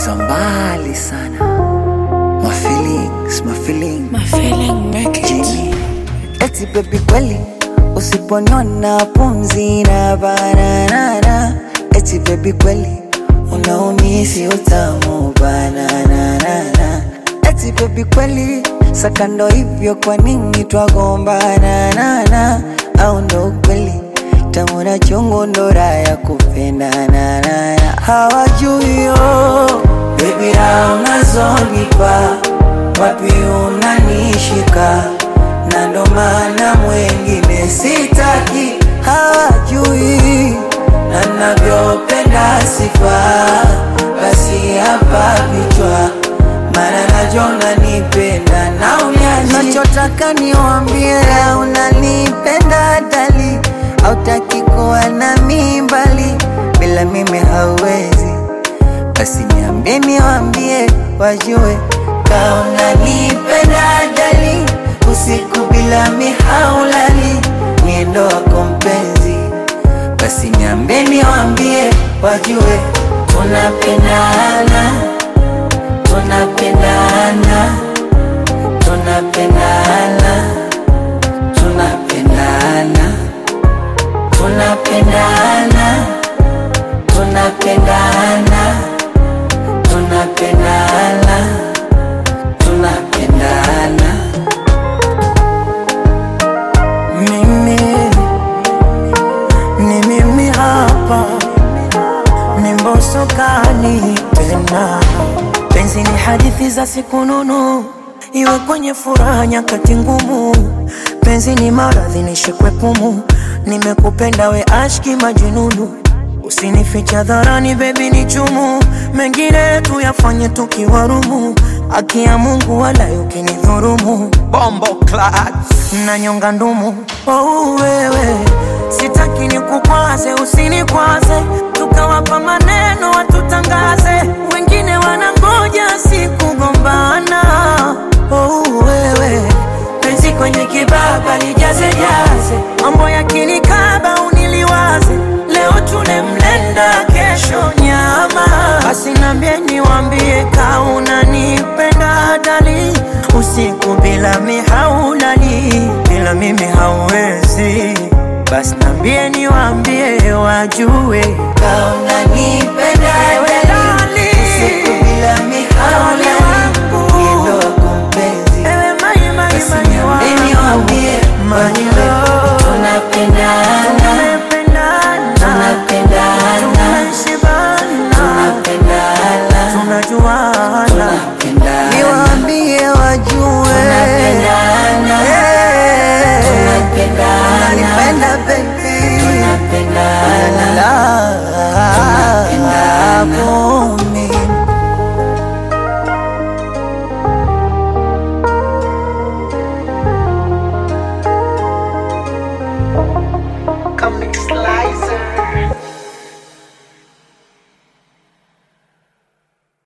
za mbali sana. My feeling make it Jimmy. Eti baby kweli usiponiona pumzi na banana. Eti baby kweli unaumisi utamu banana. Eti baby kweli sakando hivyo kwa nini twagombana? Au ndo kweli tamu na chungu ndo raha ya kupendana? Hawajui yo baby raha unazonipa, wapi unanishika, na ndo maana mwengine sitaki. Hawajui na navyopenda sifa, basi hapa vichwa, maana najua unanipenda na unyaji. Nachotaka niwaambie unanipenda dali, hautaki kuwa nami mbali, bila mimi hauwezi. Basi niambie niwaambie wajue ka unanipenda dali, usiku bila mihaulali, niendo wako mpenzi. Basi niambie niwaambie wajue tunapendana, tunapendana, tunapendana, tunapendana, tunapendana, tunapendana, tunapendana, tunapendana. Mimi hapa ni mbosokani tena. Penzi ni hadithi za siku nunu, iwe kwenye furaha nyakati ngumu. Penzi ni maradhi nishikwe pumu, nimekupenda we ashki majinunu. Usinificha dharani baby ni chumu, mengine tuyafanye tukiwarumu. Haki ya Mungu wala ukinidhurumu, bombo clad na nyonga ndumu. Oh wewe sitaki nikukwaze, usinikwaze, tukawapa maneno watutangaze, wengine wanangoja sikugombana. Oh wewe penzi kwenye kibaba lijaze jaze, mambo yakinikaba uniliwaze, leo tule mlenda kesho nyama. Basi niambie niwaambie ka unanipenda dali, usiku bila mihaulali, bila mimi hauwezi. Basi niambie niwaambie wajue ka unanipenda dali, usiku bila mihaulali, niendo wako mpenzi. Basi niambie niwaambie